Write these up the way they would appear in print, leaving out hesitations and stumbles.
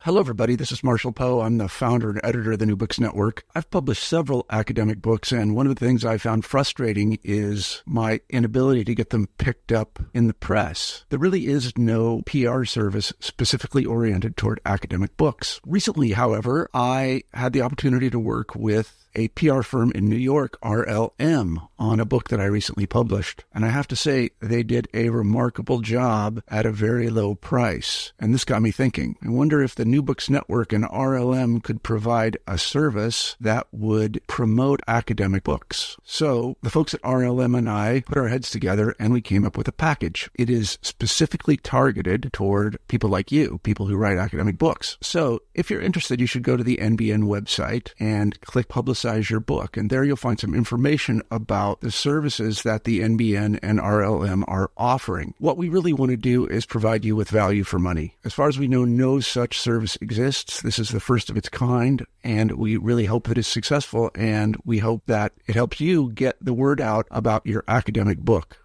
Hello, everybody. This is Marshall Poe. I'm the founder and editor of the New Books Network. I've published several academic books, and one of the things I found frustrating is my inability to get them picked up in the press. There really is no PR service specifically oriented toward academic books. Recently, however, I had the opportunity to work with a PR firm in New York, RLM, on a book that I recently published. And I have to say, they did a remarkable job at a very low price. And this got me thinking. I wonder if the New Books Network and RLM could provide a service that would promote academic books. So the folks at RLM and I put our heads together and we came up with a package. It is specifically targeted toward people like you, people who write academic books. So if you're interested, you should go to the NBN website and click Publicize Your Book. And there you'll find some information about the services that the NBN and RLM are offering. What we really want to do is provide you with value for money. As far as we know, no such service exists. This is the first of its kind, and we really hope that it's successful, and we hope that it helps you get the word out about your academic book.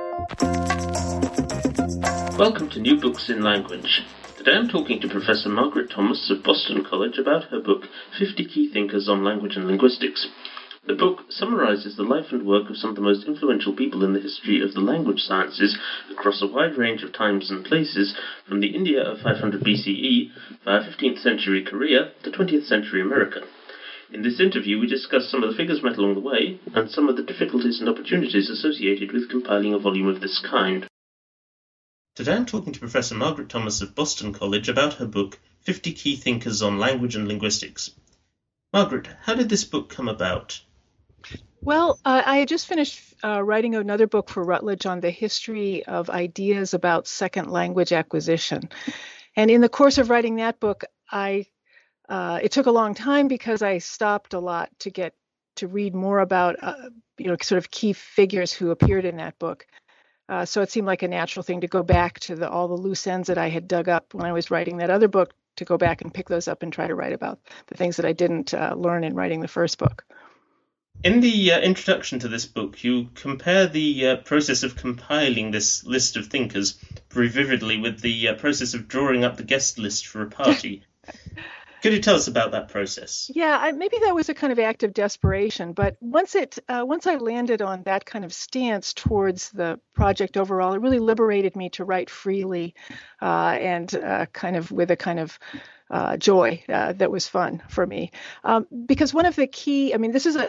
Welcome to New Books in Language. Today I'm talking to Professor Margaret Thomas of Boston College about her book, 50 Key Thinkers on Language and Linguistics. The book summarizes the life and work of some of the most influential people in the history of the language sciences across a wide range of times and places, from the India of 500 BCE via 15th century Korea to 20th century America. In this interview, we discuss some of the figures met along the way and some of the difficulties and opportunities associated with compiling a volume of this kind. Today I'm talking to Professor Margaret Thomas of Boston College about her book, 50 Key Thinkers on Language and Linguistics. Margaret, how did this book come about? Well, I had just finished writing another book for Routledge on the history of ideas about second language acquisition. And in the course of writing that book, it took a long time because I stopped a lot to read more about, sort of key figures who appeared in that book. So it seemed like a natural thing to go back to all the loose ends that I had dug up when I was writing that other book, to go back and pick those up and try to write about the things that I didn't learn in writing the first book. In the introduction to this book, you compare the process of compiling this list of thinkers very vividly with the process of drawing up the guest list for a party. Could you tell us about that process? Yeah, maybe that was a kind of act of desperation, but once I landed on that kind of stance towards the project overall, it really liberated me to write freely and kind of with a kind of joy that was fun for me. Because one of the key, this is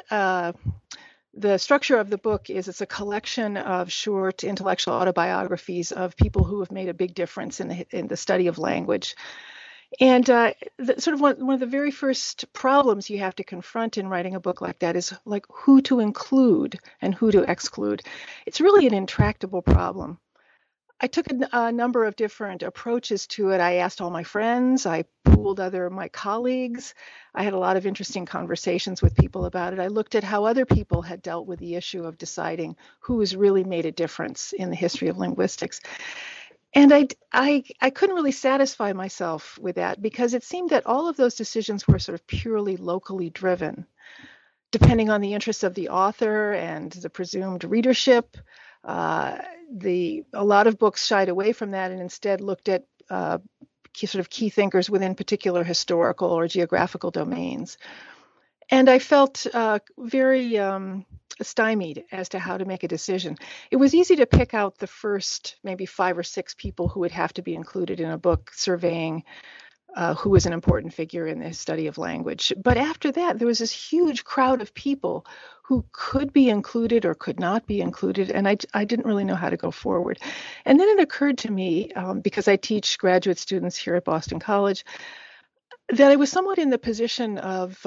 the structure of the book is it's a collection of short intellectual autobiographies of people who have made a big difference in the study of language. And sort of one of the very first problems you have to confront in writing a book like that is like who to include and who to exclude. It's really an intractable problem. I took a number of different approaches to it. I asked all my friends. I pooled my colleagues. I had a lot of interesting conversations with people about it. I looked at how other people had dealt with the issue of deciding who has really made a difference in the history of linguistics. And I couldn't really satisfy myself with that because it seemed that all of those decisions were sort of purely locally driven, depending on the interests of the author and the presumed readership. A lot of books shied away from that and instead looked at sort of key thinkers within particular historical or geographical domains. And I felt very stymied as to how to make a decision. It was easy to pick out the first maybe 5 or 6 people who would have to be included in a book surveying who was an important figure in the study of language. But after that, there was this huge crowd of people who could be included or could not be included, and I didn't really know how to go forward. And then it occurred to me, because I teach graduate students here at Boston College, that I was somewhat in the position of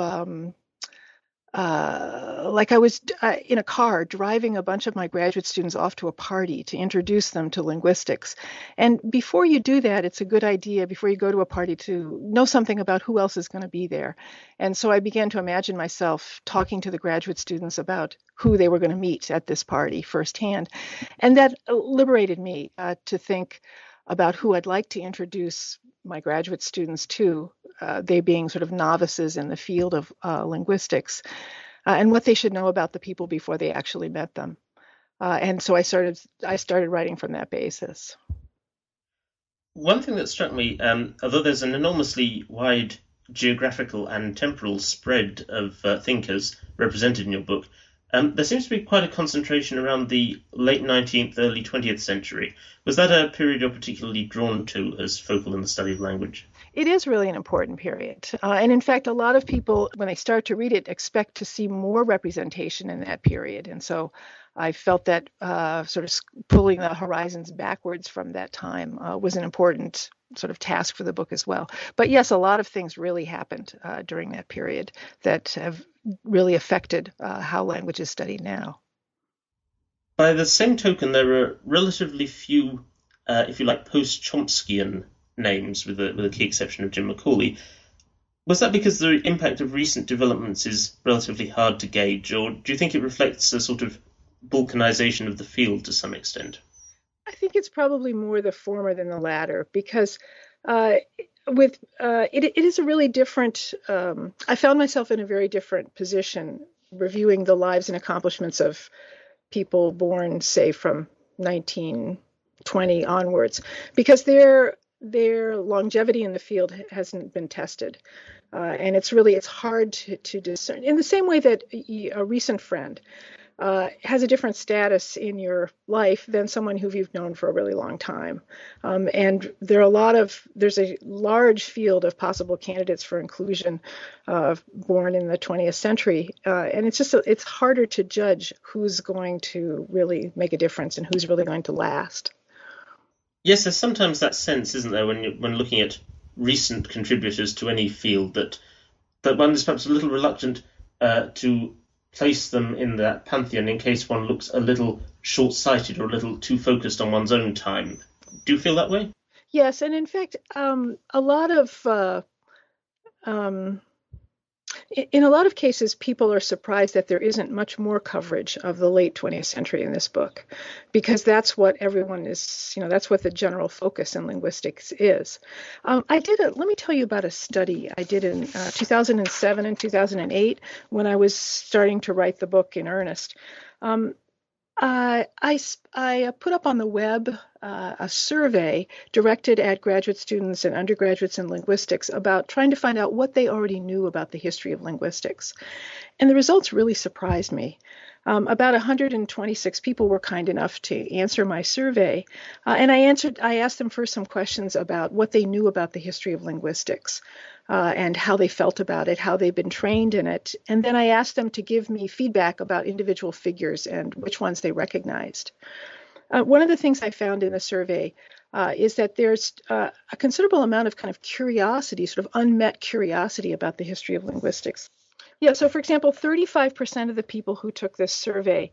like I was in a car driving a bunch of my graduate students off to a party to introduce them to linguistics. And before you do that, it's a good idea, before you go to a party, to know something about who else is going to be there. And so I began to imagine myself talking to the graduate students about who they were going to meet at this party firsthand. And that liberated me to think about who I'd like to introduce my graduate students to, they being sort of novices in the field of linguistics, and what they should know about the people before they actually met them. And so I started writing from that basis. One thing that struck me, although there's an enormously wide geographical and temporal spread of thinkers represented in your book, there seems to be quite a concentration around the late 19th, early 20th century. Was that a period you're particularly drawn to as focal in the study of language? It is really an important period. And in fact, a lot of people, when they start to read it, expect to see more representation in that period. And so I felt that sort of pulling the horizons backwards from that time was an important sort of task for the book as well. But yes, a lot of things really happened during that period that have really affected how language is studied now. By the same token, there are relatively few, if you like, post-Chomskyan names, with a key exception of Jim Macaulay. Was that because the impact of recent developments is relatively hard to gauge, or do you think it reflects a sort of balkanization of the field to some extent? I think it's probably more the former than the latter, because it is a really different. I found myself in a very different position reviewing the lives and accomplishments of people born, say, from 1920 onwards, because their longevity in the field hasn't been tested. And it's hard to discern. In the same way that a recent friend has a different status in your life than someone who you've known for a really long time. And there's a large field of possible candidates for inclusion born in the 20th century. And it's harder to judge who's going to really make a difference and who's really going to last. Yes, there's sometimes that sense, isn't there, when looking at recent contributors to any field, that one is perhaps a little reluctant to place them in that pantheon in case one looks a little short-sighted or a little too focused on one's own time. Do you feel that way? Yes, and in fact, in a lot of cases, people are surprised that there isn't much more coverage of the late 20th century in this book, because that's what everyone is, that's what the general focus in linguistics is. Let me tell you about a study I did in 2007 and 2008 when I was starting to write the book in earnest. I put up on the web a survey directed at graduate students and undergraduates in linguistics about trying to find out what they already knew about the history of linguistics. And the results really surprised me. About 126 people were kind enough to answer my survey. And I asked them first some questions about what they knew about the history of linguistics. And how they felt about it, how they've been trained in it. And then I asked them to give me feedback about individual figures and which ones they recognized. One of the things I found in the survey is that there's a considerable amount of kind of curiosity, sort of unmet curiosity about the history of linguistics. Yeah, so for example, 35% of the people who took this survey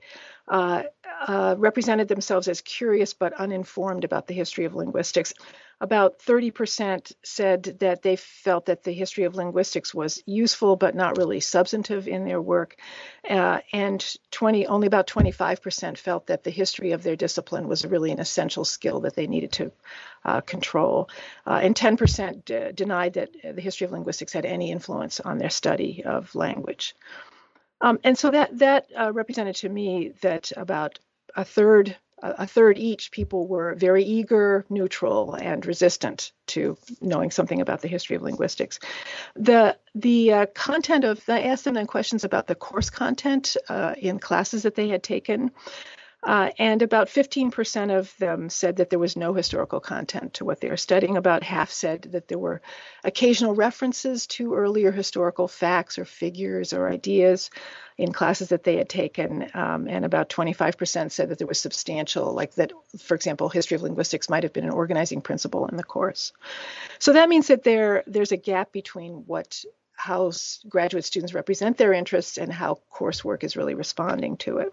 represented themselves as curious but uninformed about the history of linguistics. About 30% said that they felt that the history of linguistics was useful but not really substantive in their work. And only about 25% felt that the history of their discipline was really an essential skill that they needed to control. And 10% denied that the history of linguistics had any influence on their study of language. And so that represented to me that about a third each people were very eager, neutral, and resistant to knowing something about the history of linguistics. The content I asked them then questions about the course content in classes that they had taken. And about 15% of them said that there was no historical content to what they were studying. About half said that there were occasional references to earlier historical facts or figures or ideas in classes that they had taken. And about 25% said that there was substantial, like that, for example, history of linguistics might have been an organizing principle in the course. So that means that there's a gap between how graduate students represent their interests and how coursework is really responding to it.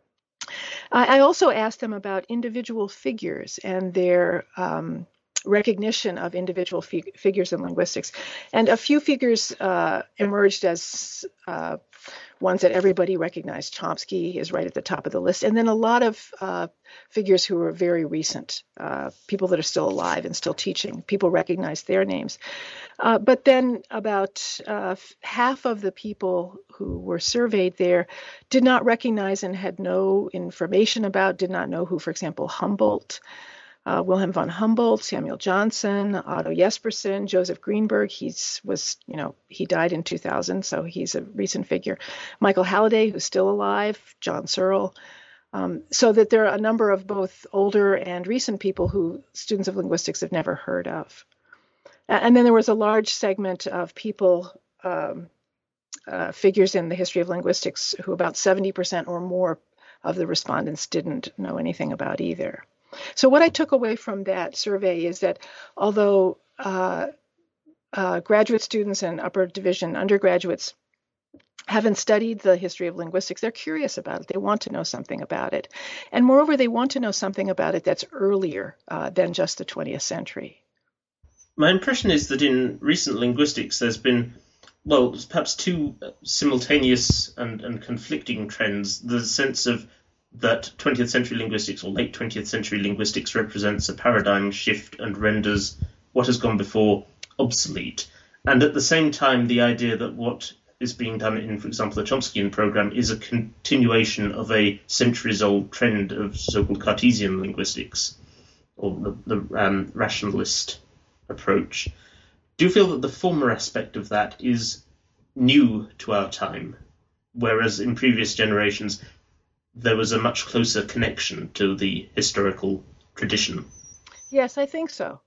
I also asked them about individual figures and their recognition of individual figures in linguistics. And a few figures emerged as ones that everybody recognized. Chomsky is right at the top of the list. And then a lot of figures who are very recent, people that are still alive and still teaching. People recognize their names. But then about half of the people who were surveyed there did not recognize and had no information about, did not know who, for example, Humboldt Wilhelm von Humboldt, Samuel Johnson, Otto Jespersen, Joseph Greenberg. He died in 2000, so he's a recent figure. Michael Halliday, who's still alive, John Searle. So that there are a number of both older and recent people who students of linguistics have never heard of. And then there was a large segment of people, figures in the history of linguistics, who about 70% or more of the respondents didn't know anything about either. So what I took away from that survey is that although graduate students and upper division undergraduates haven't studied the history of linguistics, they're curious about it. They want to know something about it. And moreover, they want to know something about it that's earlier than just the 20th century. My impression is that in recent linguistics there's been, well, perhaps two simultaneous and conflicting trends. The sense of that 20th century linguistics or late 20th century linguistics represents a paradigm shift and renders what has gone before obsolete. And at the same time, the idea that what is being done in, for example, the Chomskyan program is a continuation of a centuries-old trend of so-called Cartesian linguistics, or the rationalist approach. Do you feel that the former aspect of that is new to our time, whereas in previous generations there was a much closer connection to the historical tradition? Yes, I think so.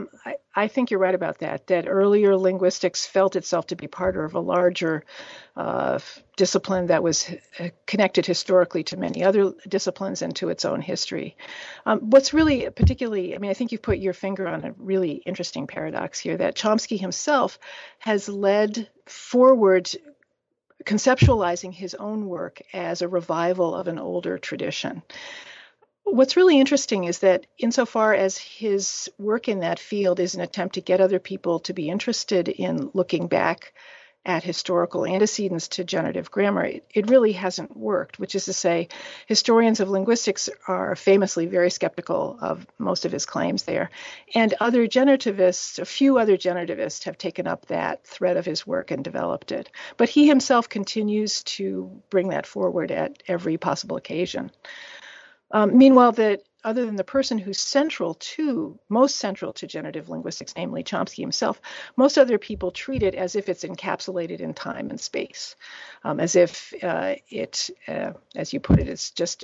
I think you're right about that earlier linguistics felt itself to be part of a larger discipline that was connected historically to many other disciplines and to its own history. What's really particularly, I think you've put your finger on a really interesting paradox here, that Chomsky himself has led forward conceptualizing his own work as a revival of an older tradition. What's really interesting is that insofar as his work in that field is an attempt to get other people to be interested in looking back at historical antecedents to generative grammar, it really hasn't worked, which is to say, historians of linguistics are famously very skeptical of most of his claims there. And other generativists, a few other generativists, have taken up that thread of his work and developed it. But he himself continues to bring that forward at every possible occasion. Meanwhile, that other than the person who's most central to generative linguistics, namely Chomsky himself, most other people treat it as if it's encapsulated in time and space, as if it, as you put it, it's just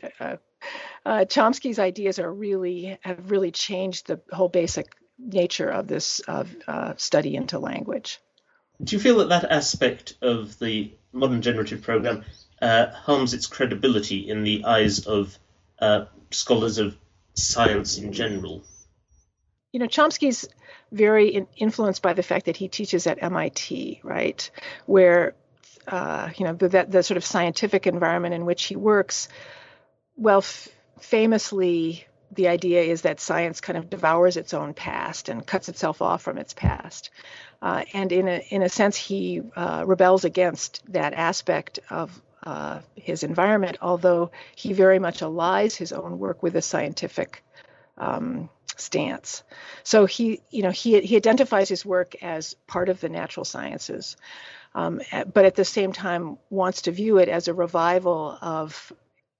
Chomsky's ideas have really changed the whole basic nature of this study into language. Do you feel that aspect of the modern generative program harms its credibility in the eyes of scholars of science in general? Chomsky's very influenced by the fact that he teaches at MIT, right, where the sort of scientific environment in which he works. Well, famously, the idea is that science kind of devours its own past and cuts itself off from its past, and in a sense, he rebels against that aspect of his environment, although he very much allies his own work with a scientific stance. So he identifies his work as part of the natural sciences, but at the same time wants to view it as a revival of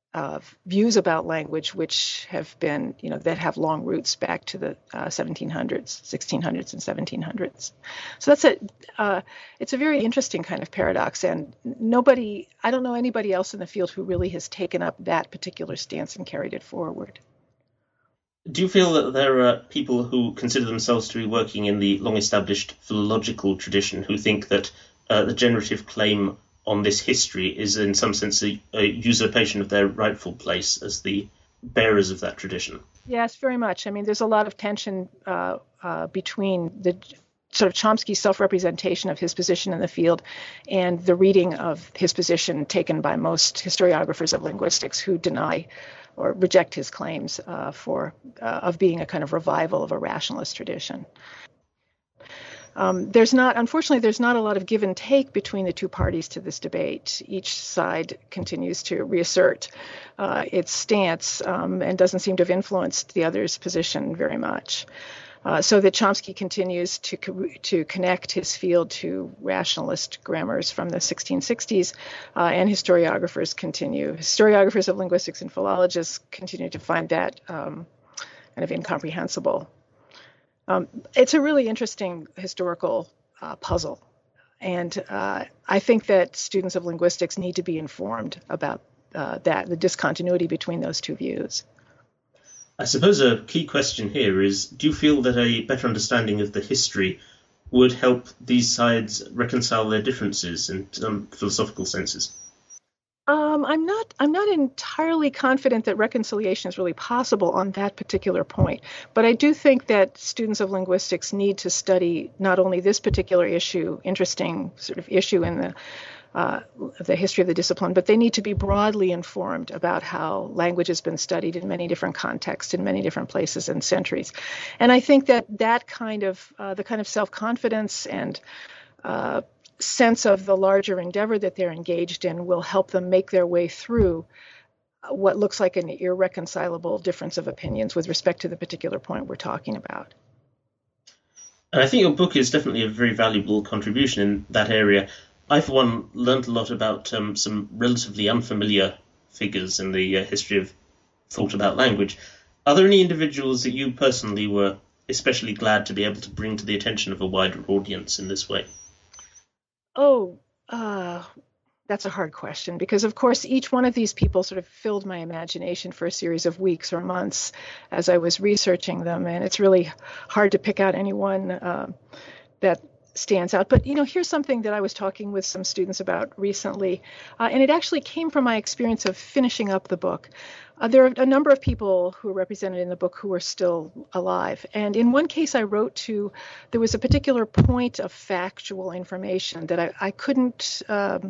views about language which have been, that have long roots back to the 1600s and 1700s. So it's a very interesting kind of paradox, and I don't know anybody else in the field who really has taken up that particular stance and carried it forward. Do you feel that there are people who consider themselves to be working in the long-established philological tradition who think that the generative claim on this history is in some sense a usurpation of their rightful place as the bearers of that tradition? Yes, very much. There's a lot of tension between the sort of Chomsky self-representation of his position in the field and the reading of his position taken by most historiographers of linguistics who deny or reject his claims of being a kind of revival of a rationalist tradition. Unfortunately, there's not a lot of give and take between the two parties to this debate. Each side continues to reassert its stance and doesn't seem to have influenced the other's position very much. So that Chomsky continues to connect his field to rationalist grammars from the 1660s, and historiographers of linguistics and philologists continue to find that kind of incomprehensible. It's a really interesting historical puzzle. And I think that students of linguistics need to be informed about the discontinuity between those two views. I suppose a key question here is, do you feel that a better understanding of the history would help these sides reconcile their differences in some philosophical senses? I'm not entirely confident that reconciliation is really possible on that particular point, but I do think that students of linguistics need to study not only this particular interesting sort of issue in the history of the discipline, but they need to be broadly informed about how language has been studied in many different contexts, in many different places and centuries. And I think that kind of the kind of self-confidence and sense of the larger endeavor that they're engaged in will help them make their way through what looks like an irreconcilable difference of opinions with respect to the particular point we're talking about. And I think your book is definitely a very valuable contribution in that area. I, for one, learned a lot about some relatively unfamiliar figures in the history of thought about language. Are there any individuals that you personally were especially glad to be able to bring to the attention of a wider audience in this way? Oh, that's a hard question because, of course, each one of these people sort of filled my imagination for a series of weeks or months as I was researching them, and it's really hard to pick out anyone that stands out. But, here's something that I was talking with some students about recently, and it actually came from my experience of finishing up the book. There are a number of people who are represented in the book who are still alive. And in one case there was a particular point of factual information that I couldn't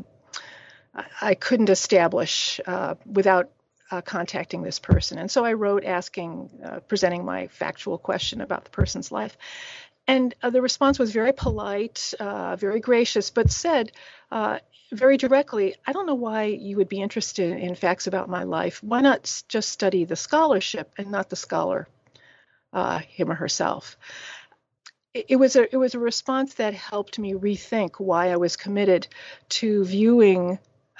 establish without contacting this person. And so I wrote presenting my factual question about the person's life. And the response was very polite, very gracious, but said very directly, I don't know why you would be interested in facts about my life. Why not just study the scholarship and not the scholar, him or herself? It was a response that helped me rethink why I was committed to viewing,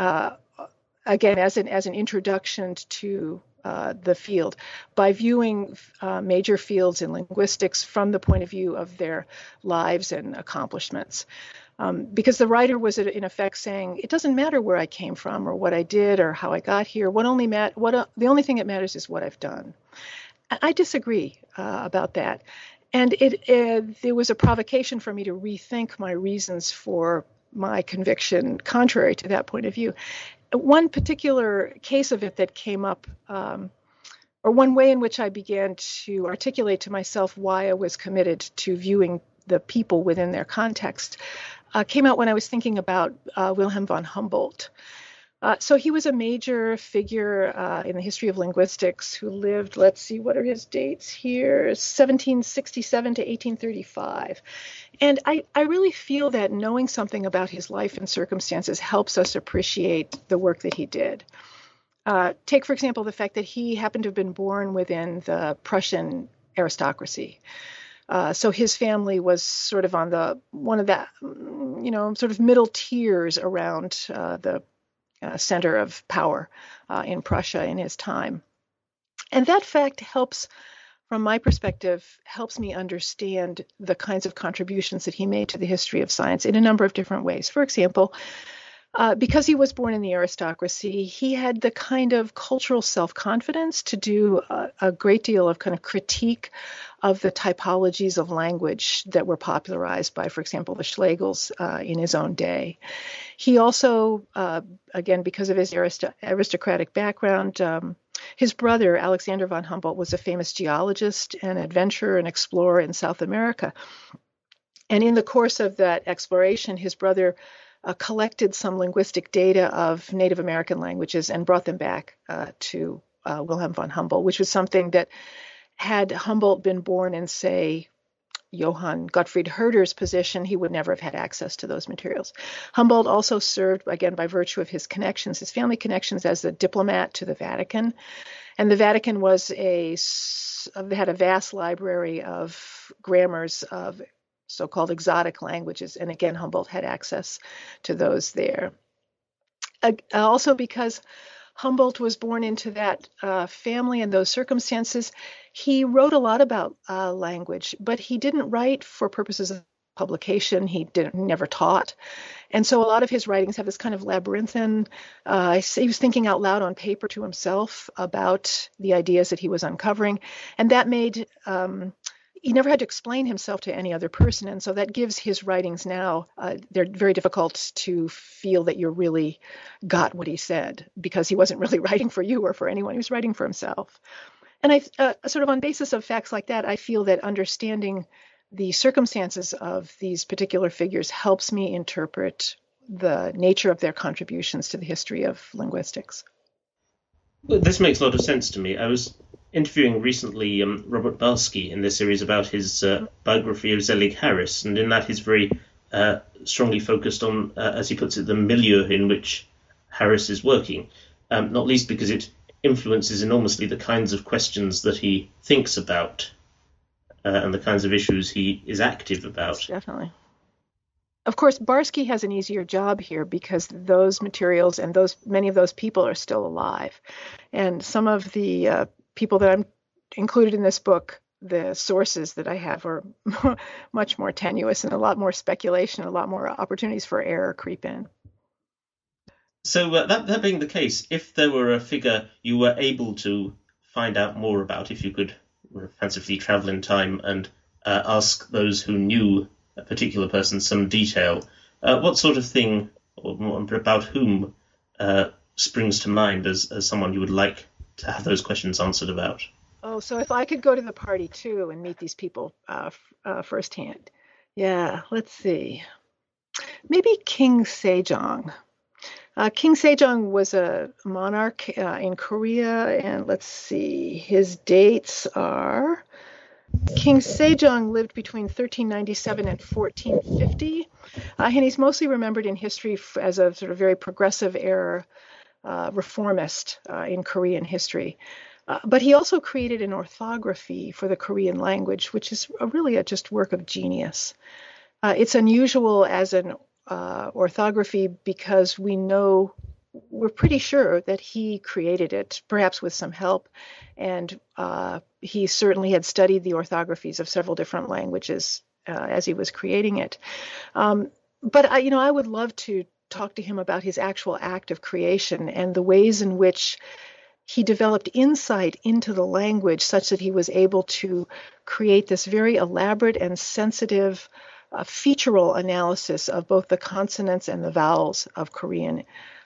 again, as an introduction to the field, by viewing major fields in linguistics from the point of view of their lives and accomplishments. Because the writer was in effect saying, it doesn't matter where I came from or what I did or how I got here. The only thing that matters is what I've done. I disagree about that. And there was a provocation for me to rethink my reasons for my conviction contrary to that point of view. One particular case of it that came up, or one way in which I began to articulate to myself why I was committed to viewing the people within their context, came out when I was thinking about Wilhelm von Humboldt. So he was a major figure in the history of linguistics who lived, let's see, what are his dates here, 1767 to 1835. And I really feel that knowing something about his life and circumstances helps us appreciate the work that he did. Take, for example, the fact that he happened to have been born within the Prussian aristocracy. So his family was sort of on one of the, sort of middle tiers around the center of power in Prussia in his time. And that fact helps, from my perspective, helps me understand the kinds of contributions that he made to the history of science in a number of different ways. For example, because he was born in the aristocracy, he had the kind of cultural self-confidence to do a great deal of kind of critique of the typologies of language that were popularized by, for example, the Schlegels in his own day. He also, again, because of his aristocratic background, his brother, Alexander von Humboldt, was a famous geologist and adventurer and explorer in South America. And in the course of that exploration, his brother collected some linguistic data of Native American languages and brought them back to Wilhelm von Humboldt, which was something that, had Humboldt been born in, say, Johann Gottfried Herder's position, he would never have had access to those materials. Humboldt also served, again, by virtue of his connections, his family connections, as a diplomat to the Vatican. And the Vatican had a vast library of grammars of so-called exotic languages. And again, Humboldt had access to those there. Also because Humboldt was born into that family and those circumstances. He wrote a lot about language, but he didn't write for purposes of publication. He never taught. And so a lot of his writings have this kind of labyrinthine, he was thinking out loud on paper to himself about the ideas that he was uncovering. And that made, he never had to explain himself to any other person. And so that gives his writings now, they're very difficult to feel that you really got what he said, because he wasn't really writing for you or for anyone. He was writing for himself. And I sort of on basis of facts like that, I feel that understanding the circumstances of these particular figures helps me interpret the nature of their contributions to the history of linguistics. Well, this makes a lot of sense to me. I was interviewing recently Robert Barsky in this series about his biography of Zelig Harris, and in that he's very strongly focused on, as he puts it, the milieu in which Harris is working, not least because it influences enormously the kinds of questions that he thinks about and the kinds of issues he is active about. Definitely. Of course, Barsky has an easier job here because those materials and many of those people are still alive. And some of the people that I'm included in this book, the sources that I have are much more tenuous and a lot more speculation, a lot more opportunities for error creep in. So that being the case, if there were a figure you were able to find out more about, if you could fancifully travel in time and ask those who knew a particular person some detail, what sort of thing or about whom springs to mind as someone you would like to have those questions answered about? Oh, so if I could go to the party too and meet these people firsthand. Yeah, let's see. Maybe King Sejong. King Sejong was a monarch in Korea, and let's see, his dates are, King Sejong lived between 1397 and 1450, and he's mostly remembered in history as a sort of very progressive era reformist in Korean history. But he also created an orthography for the Korean language, which is really a just work of genius. It's unusual as an orthography because we're pretty sure that he created it, perhaps with some help, and he certainly had studied the orthographies of several different languages as he was creating it. But I would love to talk to him about his actual act of creation and the ways in which he developed insight into the language such that he was able to create this very elaborate and sensitive featural analysis of both the consonants and the vowels of Korean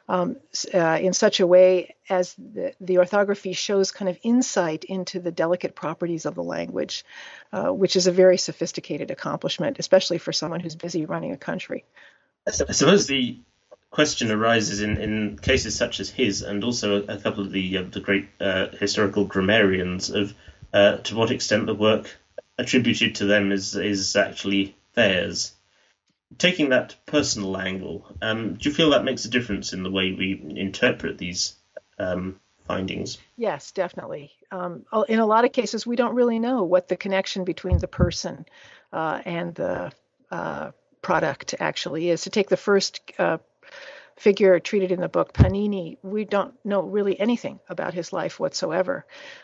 in such a way as the orthography shows kind of insight into the delicate properties of the language, which is a very sophisticated accomplishment, especially for someone who's busy running a country. I suppose the question arises in cases such as his, and also a couple of the great historical grammarians, of to what extent the work attributed to them is actually theirs. Taking that personal angle, do you feel that makes a difference in the way we interpret these findings? Yes, definitely. In a lot of cases, we don't really know what the connection between the person and the product actually is. To take the first figure treated in the book, Panini, we don't know really anything about his life whatsoever.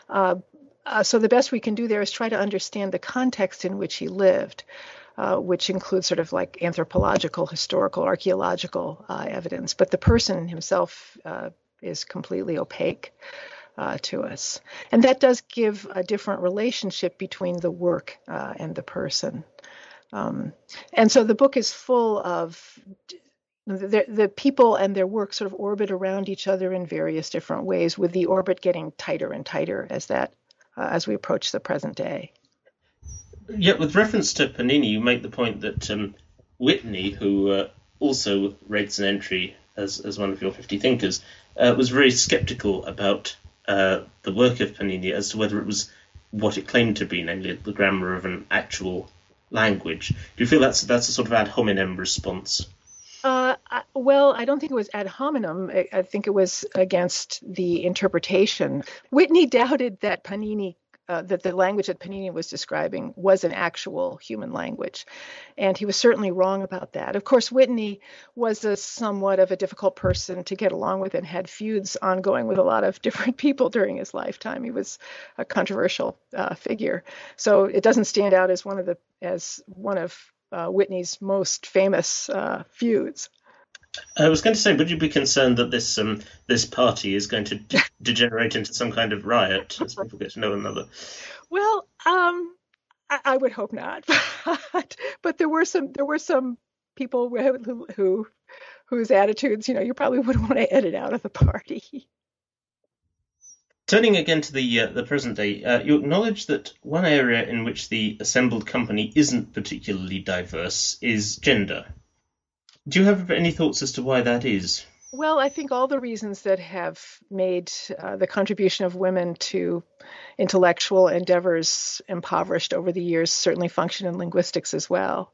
So the best we can do there is try to understand the context in which he lived, which includes sort of like anthropological, historical, archaeological evidence. But the person himself is completely opaque to us. And that does give a different relationship between the work and the person. And so the book is full of the people and their work sort of orbit around each other in various different ways, with the orbit getting tighter and tighter as we approach the present day. Yeah, with reference to Panini, you make the point that Whitney, who also rates an entry as one of your 50 thinkers, was very sceptical about the work of Panini as to whether it was what it claimed to be, namely the grammar of an actual language. Do you feel that's a sort of ad hominem response? Well, I don't think it was ad hominem. I think it was against the interpretation. Whitney doubted that Panini that the language that Panini was describing was an actual human language. And he was certainly wrong about that. Of course, Whitney was a somewhat of a difficult person to get along with and had feuds ongoing with a lot of different people during his lifetime. He was a controversial figure. So it doesn't stand out as one of Whitney's most famous feuds. I was going to say, would you be concerned that this party is going to degenerate into some kind of riot as people get to know one another? Well, I would hope not, but there were some people whose attitudes, you probably wouldn't want to edit out of the party. Turning again to the present day, you acknowledge that one area in which the assembled company isn't particularly diverse is gender. Do you have any thoughts as to why that is? Well, I think all the reasons that have made the contribution of women to intellectual endeavors impoverished over the years certainly function in linguistics as well.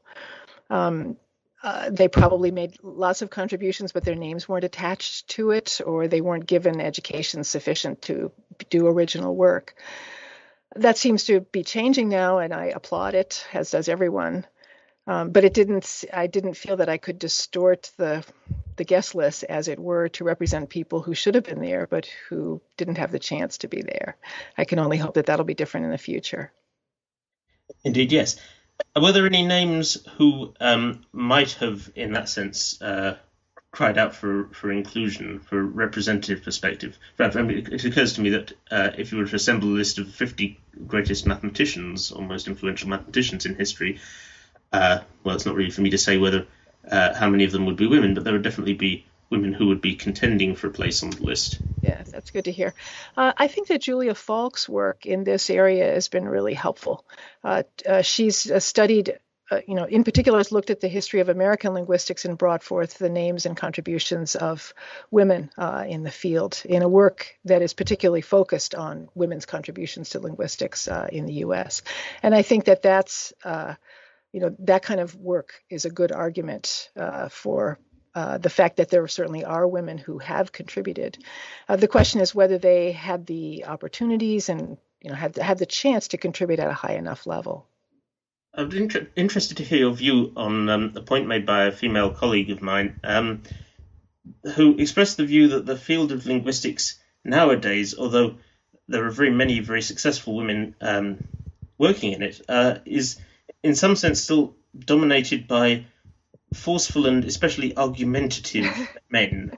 They probably made lots of contributions, but their names weren't attached to it, or they weren't given education sufficient to do original work. That seems to be changing now, and I applaud it, as does everyone. But I didn't feel that I could distort the guest list, as it were, to represent people who should have been there, but who didn't have the chance to be there. I can only hope that that'll be different in the future. Indeed, yes. Were there any names who might have, in that sense, cried out for inclusion, for representative perspective? It occurs to me that if you were to assemble a list of 50 greatest mathematicians or most influential mathematicians in history, well, it's not really for me to say whether how many of them would be women, but there would definitely be women who would be contending for a place on the list. Yeah, that's good to hear. I think that Julia Falk's work in this area has been really helpful. She's studied, in particular, has looked at the history of American linguistics and brought forth the names and contributions of women in the field in a work that is particularly focused on women's contributions to linguistics in the U.S. And I think that that's that kind of work is a good argument for the fact that there certainly are women who have contributed. The question is whether they had the opportunities and had the chance to contribute at a high enough level. I'm interested to hear your view on the point made by a female colleague of mine who expressed the view that the field of linguistics nowadays, although there are many very successful women working in it, is in some sense still dominated by forceful and especially argumentative men.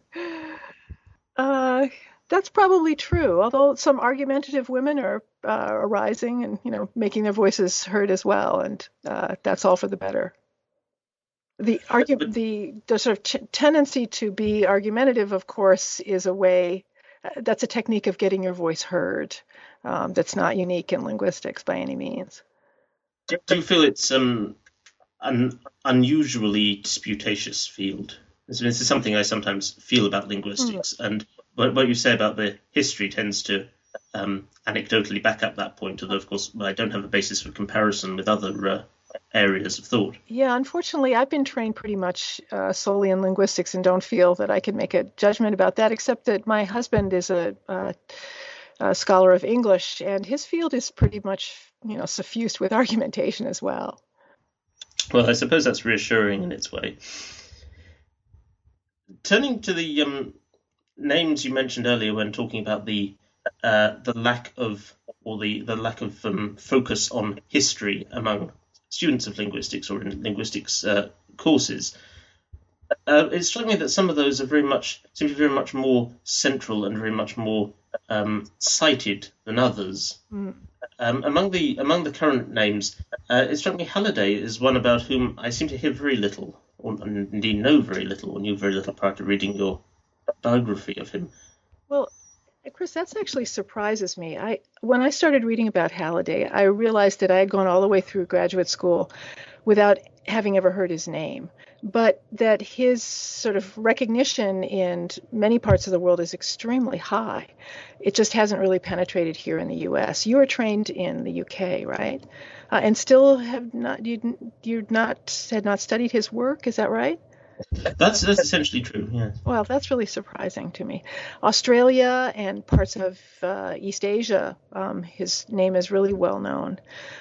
That's probably true, although some argumentative women are arising and making their voices heard as well, and that's all for the better. The sort of tendency to be argumentative, of course, is a way that's a technique of getting your voice heard. That's not unique in linguistics by any means. Do you feel it's an unusually disputatious field? This is something I sometimes feel about linguistics, and what you say about the history tends to anecdotally back up that point, although, of course, I don't have a basis for comparison with other areas of thought. Yeah, unfortunately, I've been trained pretty much solely in linguistics and don't feel that I can make a judgment about that, except that my husband is a scholar of English, and his field is pretty much suffused with argumentation as well. Well, I suppose that's reassuring in its way. Turning to the names you mentioned earlier when talking about the lack of focus on history among students of linguistics or in linguistics courses, it struck me that some of those seem to be very much more central and very much more cited than others. Among the current names, it struck me Halliday is one about whom I seem to hear very little, or indeed know very little, or knew very little prior to reading your biography of him. Well, Chris, that actually surprises me. When I started reading about Halliday, I realized that I had gone all the way through graduate school without having ever heard his name, but that his sort of recognition in many parts of the world is extremely high. It just hasn't really penetrated here in the U.S. You were trained in the UK, right? And still had not studied his work. Is that right? That's essentially true, yeah. Well, that's really surprising to me. Australia and parts of East Asia, his name is really well known.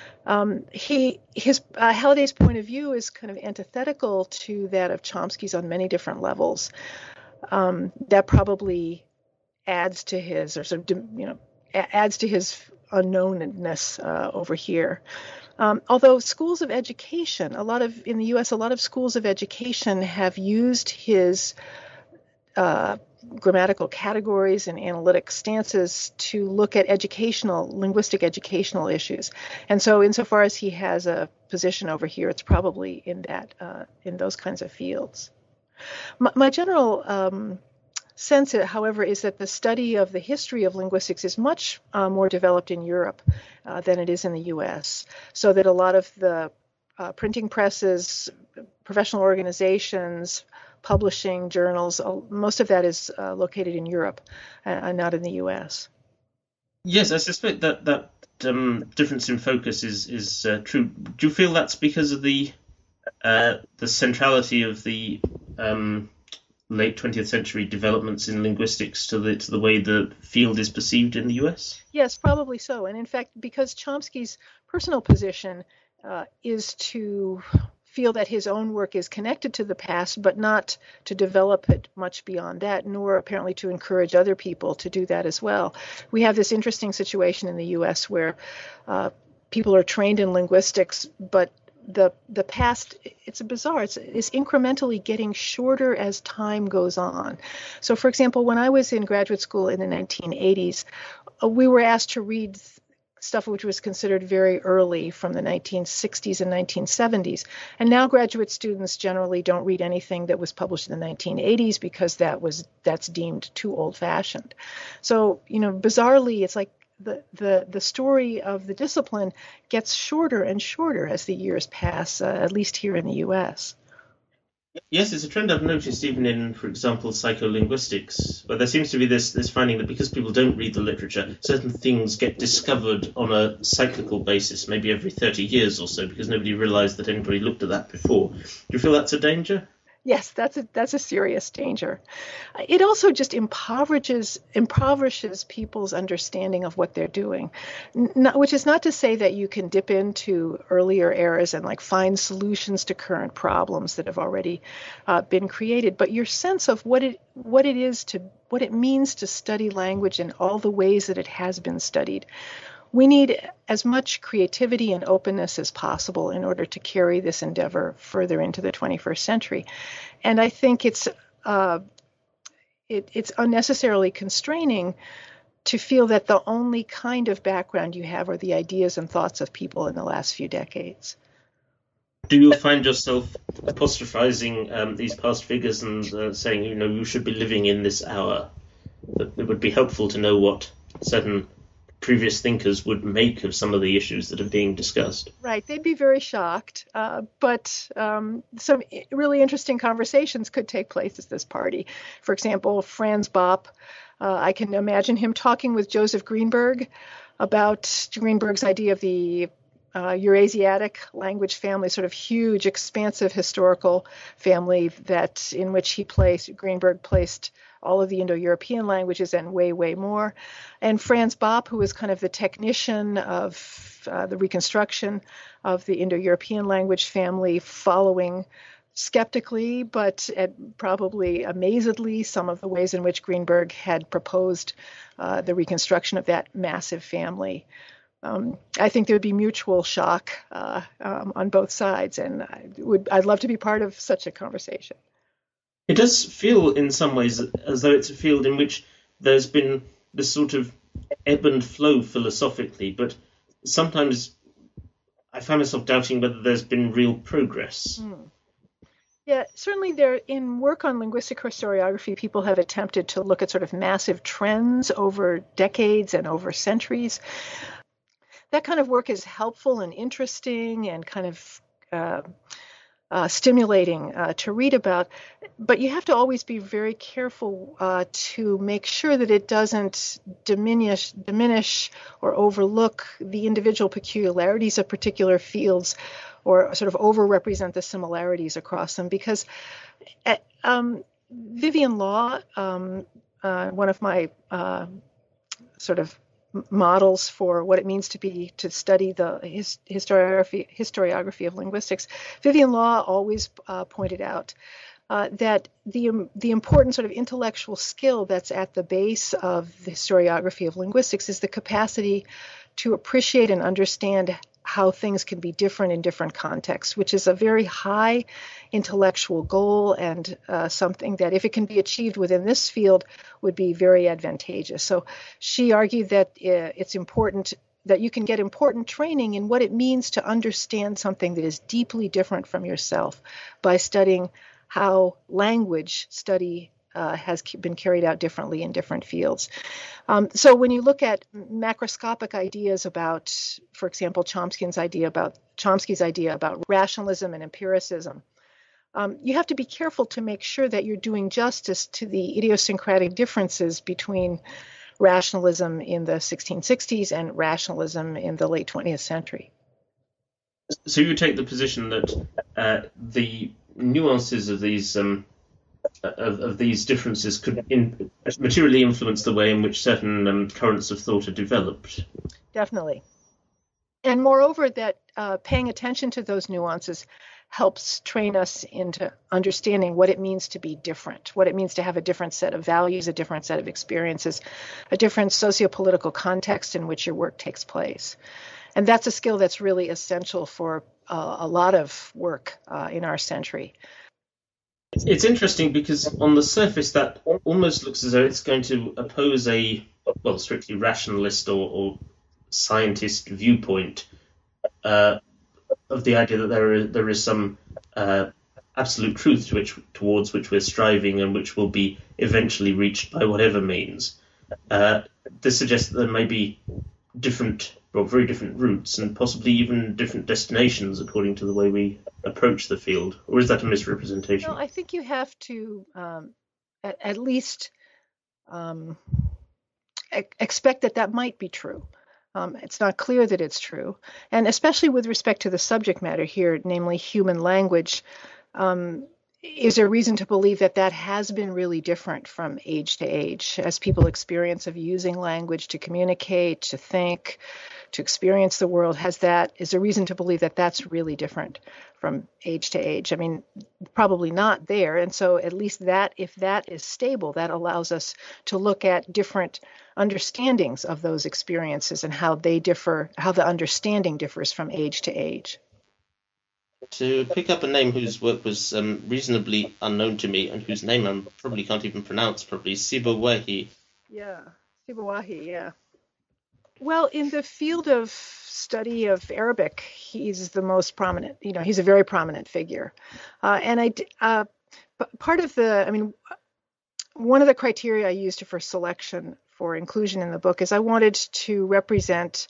His Halliday's point of view is kind of antithetical to that of Chomsky's on many different levels. That probably adds to his, or sort of, adds to his unknownness over here. Although schools of education, in the U.S., a lot of schools of education have used his grammatical categories and analytic stances to look at linguistic educational issues. And so insofar as he has a position over here, it's probably in those kinds of fields. My general sense, however, is that the study of the history of linguistics is much more developed in Europe than it is in the U.S., so that a lot of the printing presses, professional organizations, publishing journals, most of that is located in Europe and not in the U.S. Yes, I suspect that difference in focus is true. Do you feel that's because of the centrality of the late 20th century developments in linguistics to the way the field is perceived in the US? Yes, probably so. And in fact, because Chomsky's personal position is to feel that his own work is connected to the past, but not to develop it much beyond that, nor apparently to encourage other people to do that as well. We have this interesting situation in the US where people are trained in linguistics, but the past, it's bizarre, it's incrementally getting shorter as time goes on. So for example, when I was in graduate school in the 1980s, we were asked to read stuff which was considered very early from the 1960s and 1970s. And now graduate students generally don't read anything that was published in the 1980s because that's deemed too old-fashioned. So, bizarrely, it's like the story of the discipline gets shorter and shorter as the years pass, at least here in the U.S. Yes, it's a trend I've noticed even in, for example, psycholinguistics, where there seems to be this finding that because people don't read the literature, certain things get discovered on a cyclical basis, maybe every 30 years or so, because nobody realized that anybody looked at that before. Do you feel that's a danger? Yes, that's a serious danger. It also just impoverishes people's understanding of what they're doing, which is not to say that you can dip into earlier eras and find solutions to current problems that have already been created, but your sense of what it means to study language in all the ways that it has been studied. We need as much creativity and openness as possible in order to carry this endeavor further into the 21st century. And I think it's unnecessarily constraining to feel that the only kind of background you have are the ideas and thoughts of people in the last few decades. Do you find yourself apostrophizing these past figures and saying, you should be living in this hour? That it would be helpful to know what certain previous thinkers would make of some of the issues that are being discussed. Right. They'd be very shocked. But some really interesting conversations could take place at this party. For example, Franz Bopp, I can imagine him talking with Joseph Greenberg about Greenberg's idea of the Eurasiatic language family, sort of huge, expansive historical family in which Greenberg placed all of the Indo-European languages and way, way more. And Franz Bopp, who was kind of the technician of the reconstruction of the Indo-European language family, following skeptically, but probably amazedly, some of the ways in which Greenberg had proposed the reconstruction of that massive family. I think there would be mutual shock on both sides, and I'd love to be part of such a conversation. It does feel in some ways as though it's a field in which there's been this sort of ebb and flow philosophically, but sometimes I find myself doubting whether there's been real progress. Yeah, certainly in work on linguistic historiography, people have attempted to look at sort of massive trends over decades and over centuries. That kind of work is helpful and interesting and kind of stimulating to read about, but you have to always be very careful to make sure that it doesn't diminish or overlook the individual peculiarities of particular fields or sort of overrepresent the similarities across them, because Vivian Law, one of my sort of models for what it means to study the historiography of linguistics, Vivian Law always pointed out that the important sort of intellectual skill that's at the base of the historiography of linguistics is the capacity to appreciate and understand how things can be different in different contexts, which is a very high intellectual goal, and something that, if it can be achieved within this field, would be very advantageous. So she argued that it's important that you can get important training in what it means to understand something that is deeply different from yourself by studying how language study has been carried out differently in different fields. So when you look at macroscopic ideas about, for example, Chomsky's idea about rationalism and empiricism, you have to be careful to make sure that you're doing justice to the idiosyncratic differences between rationalism in the 1660s and rationalism in the late 20th century. So you take the position that the nuances of these differences could materially influence the way in which certain currents of thought are developed. Definitely. And moreover, that paying attention to those nuances helps train us into understanding what it means to be different, what it means to have a different set of values, a different set of experiences, a different socio-political context in which your work takes place. And that's a skill that's really essential for a lot of work in our century. It's interesting because on the surface that almost looks as though it's going to oppose a, well, strictly rationalist or scientist viewpoint of the idea that there is some absolute truth towards which we're striving and which will be eventually reached by whatever means. This suggests that there may be different, or very different routes and possibly even different destinations according to the way we approach the field. Or is that a misrepresentation? No, I think you have to at least expect that might be true. It's not clear that it's true. And especially with respect to the subject matter here, namely human language, is there reason to believe that has been really different from age to age as people experience of using language to communicate, to think, to experience the world? Is there reason to believe that that's really different from age to age? I mean, probably not there. And so at least if that is stable, that allows us to look at different understandings of those experiences and how they differ, how the understanding differs from age to age. To pick up a name whose work was reasonably unknown to me and whose name I probably can't even pronounce properly, Sibawahi. Yeah, Sibawahi, yeah. Well, in the field of study of Arabic, he's the most prominent, he's a very prominent figure. And one of the criteria I used for selection for inclusion in the book is I wanted to represent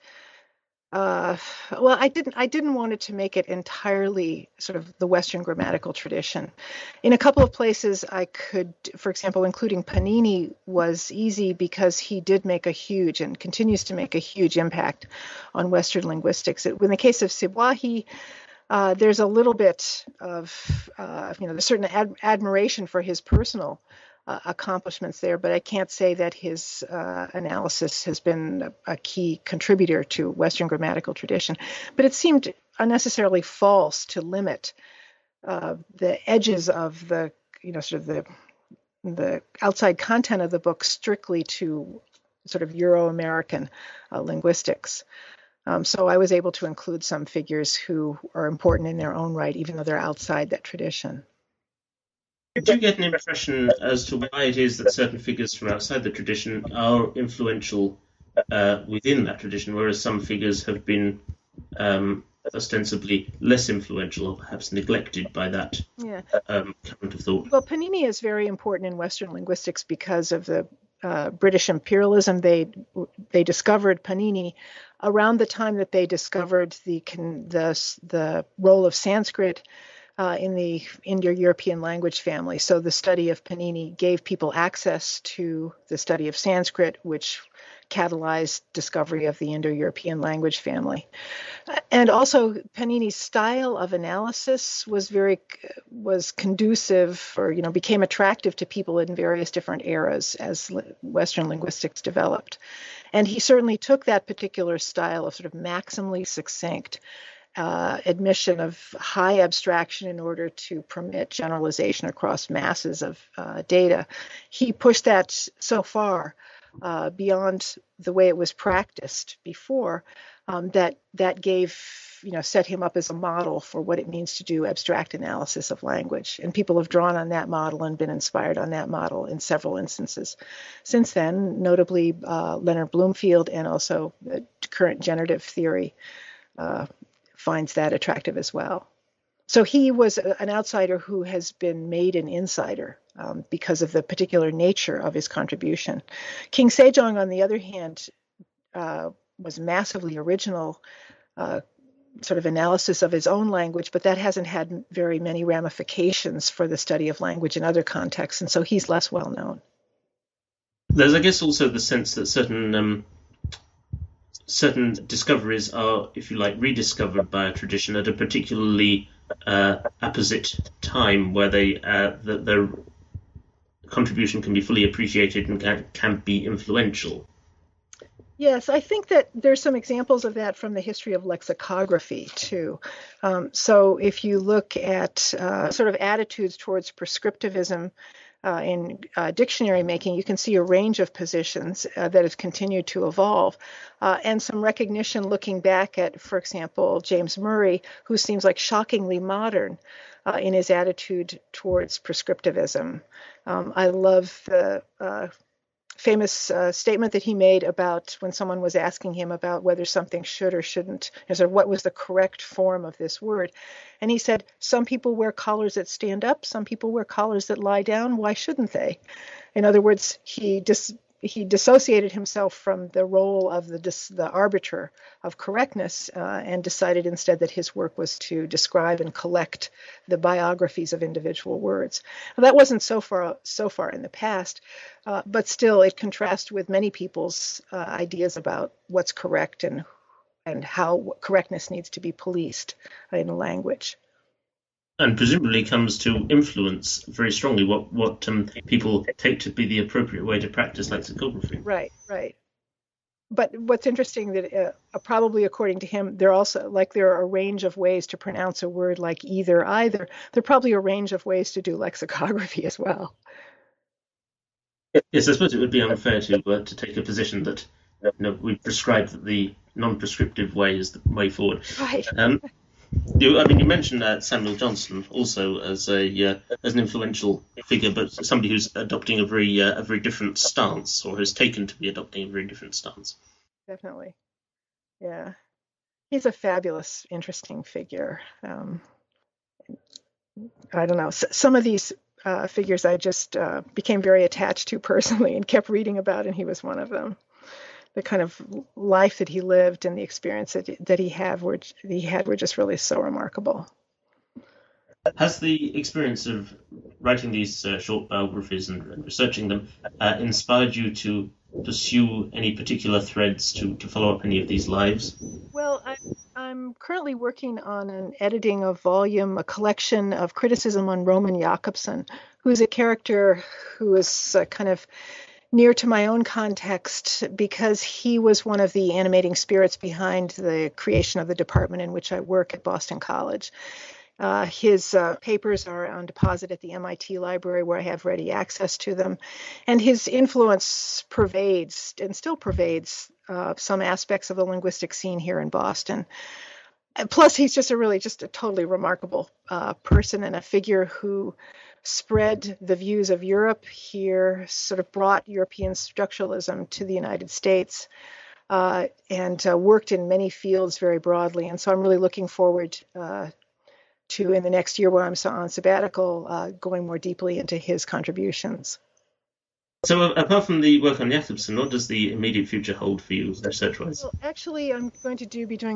I didn't want it to make it entirely sort of the Western grammatical tradition. In a couple of places I could, for example, including Panini was easy because he did make a huge and continues to make a huge impact on Western linguistics. In the case of Sibawahi, there's a little bit of, there's certain admiration for his personal accomplishments there, but I can't say that his analysis has been a key contributor to Western grammatical tradition. But it seemed unnecessarily false to limit the edges of the, sort of the outside content of the book strictly to sort of Euro-American linguistics. So I was able to include some figures who are important in their own right, even though they're outside that tradition. Did you get an impression as to why it is that certain figures from outside the tradition are influential within that tradition, whereas some figures have been ostensibly less influential or perhaps neglected by that current of thought? Well, Panini is very important in Western linguistics because of the British imperialism. They discovered Panini around the time that they discovered the role of Sanskrit in the Indo-European language family. So the study of Panini gave people access to the study of Sanskrit, which catalyzed discovery of the Indo-European language family. And also Panini's style of analysis was conducive, or became attractive to people in various different eras as Western linguistics developed. And he certainly took that particular style of sort of maximally succinct admission of high abstraction in order to permit generalization across masses of data. He pushed that so far beyond the way it was practiced before, that gave, set him up as a model for what it means to do abstract analysis of language. And people have drawn on that model and been inspired on that model in several instances since then, notably Leonard Bloomfield, and also the current generative theory finds that attractive as well. So he was an outsider who has been made an insider because of the particular nature of his contribution. King Sejong, on the other hand, was massively original sort of analysis of his own language, but that hasn't had very many ramifications for the study of language in other contexts, and so he's less well known. There's, I guess, also the sense that certain discoveries are, if you like, rediscovered by a tradition at a particularly apposite time, where their contribution can be fully appreciated and can be influential. Yes, I think that there's some examples of that from the history of lexicography too. So if you look at sort of attitudes towards prescriptivism in dictionary making, you can see a range of positions that has continued to evolve, and some recognition looking back at, for example, James Murray, who seems like shockingly modern in his attitude towards prescriptivism. I love the famous statement that he made about when someone was asking him about whether something should or shouldn't, what was the correct form of this word. And he said, some people wear collars that stand up, some people wear collars that lie down, why shouldn't they? In other words, he dissociated himself from the role of the arbiter of correctness and decided instead that his work was to describe and collect the biographies of individual words. Now, that wasn't so far in the past, but still it contrasts with many people's ideas about what's correct and how correctness needs to be policed in a language. And presumably comes to influence very strongly what people take to be the appropriate way to practice lexicography. Right. But what's interesting that probably according to him, there are a range of ways to pronounce a word like either. There are probably a range of ways to do lexicography as well. Yes, I suppose it would be unfair to take a position that we prescribe that the non-prescriptive way is the way forward. Right. You mentioned Samuel Johnson also as an influential figure, but somebody who's adopting a very different stance, or has taken to be adopting a very different stance. Definitely, yeah. He's a fabulous, interesting figure. I don't know. Some of these figures I just became very attached to personally and kept reading about, and he was one of them. The kind of life that he lived and the experience that he had were just really so remarkable. Has the experience of writing these short biographies and researching them inspired you to pursue any particular threads to follow up any of these lives? Well, I'm currently working on editing a collection of criticism on Roman Jakobson, who's a character who is kind of near to my own context because he was one of the animating spirits behind the creation of the department in which I work at Boston College. His papers are on deposit at the MIT library where I have ready access to them. And his influence pervades and still pervades some aspects of the linguistic scene here in Boston. Plus, he's just a totally remarkable person and a figure who spread the views of Europe here, sort of brought European structuralism to the United States, and worked in many fields very broadly. And so I'm really looking forward to, in the next year when I'm on sabbatical, going more deeply into his contributions. So apart from the work on Jakobson, what does the immediate future hold for you research-wise? Well, actually, I'm going to be doing a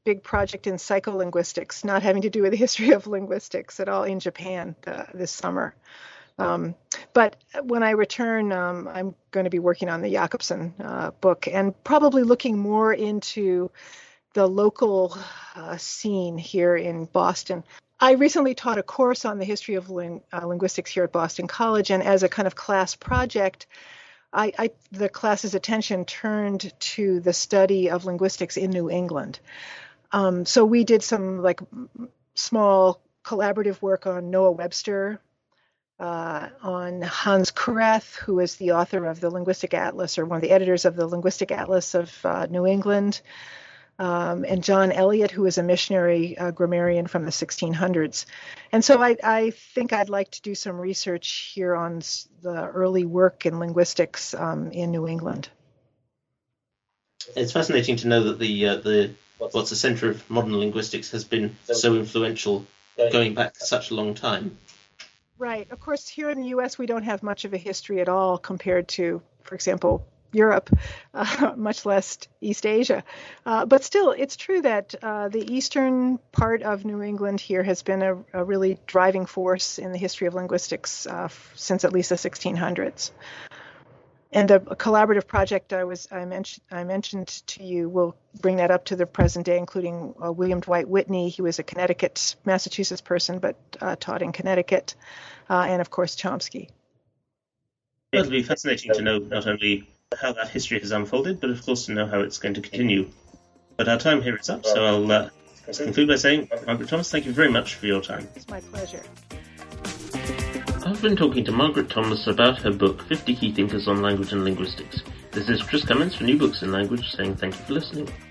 big project in psycholinguistics, not having to do with the history of linguistics at all, in Japan this summer. But when I return, I'm going to be working on the Jakobson book and probably looking more into the local scene here in Boston. I recently taught a course on the history of linguistics here at Boston College, and as a kind of class project, the class's attention turned to the study of linguistics in New England. So we did some small collaborative work on Noah Webster, on Hans Kureth, who is the author of the Linguistic Atlas, or one of the editors of the Linguistic Atlas of New England, and John Eliot, who is a missionary grammarian from the 1600s. And so I think I'd like to do some research here on the early work in linguistics in New England. It's fascinating to know that the what's the centre of modern linguistics has been so influential going back such a long time. Right. Of course, here in the U.S., we don't have much of a history at all compared to, for example, Europe, much less East Asia. But still, it's true that the eastern part of New England here has been a really driving force in the history of linguistics since at least the 1600s. And a collaborative project I mentioned to you will bring that up to the present day, including William Dwight Whitney. He was a Connecticut, Massachusetts person, but taught in Connecticut, and of course Chomsky. It'll be fascinating to know not only how that history has unfolded, but of course to know how it's going to continue. But our time here is up, so I'll conclude by saying, Margaret Thomas, thank you very much for your time. It's my pleasure. I've been talking to Margaret Thomas about her book, 50 Key Thinkers on Language and Linguistics. This is Chris Cummins for New Books in Language saying thank you for listening.